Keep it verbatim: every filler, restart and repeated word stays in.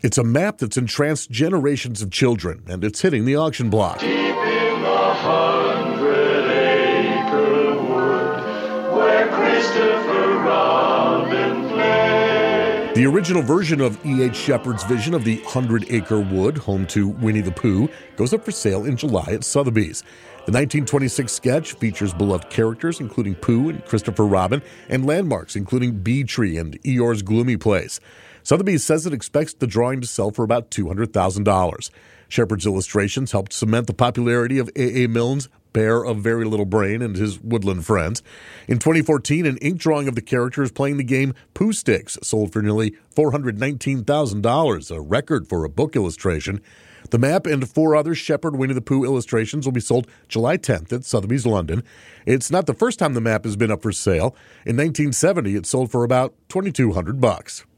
It's a map that's entranced generations of children, and it's hitting the auction block. Deep in the hundred-acre wood, where Christopher Robin played. The original version of E H. Shepard's vision of the Hundred-Acre Wood, home to Winnie the Pooh, goes up for sale in July at Sotheby's. The nineteen twenty-six sketch features beloved characters, including Pooh and Christopher Robin, and landmarks, including Bee Tree and Eeyore's Gloomy Place. Sotheby's says it expects the drawing to sell for about two hundred thousand dollars. Shepard's illustrations helped cement the popularity of A A. Milne's Bear of Very Little Brain and his woodland friends. In twenty fourteen, an ink drawing of the characters playing the game Pooh Sticks sold for nearly four hundred nineteen thousand dollars, a record for a book illustration. The map and four other Shepard Winnie the Pooh illustrations will be sold July tenth at Sotheby's London. It's not the first time the map has been up for sale. In nineteen seventy, it sold for about twenty-two hundred bucks.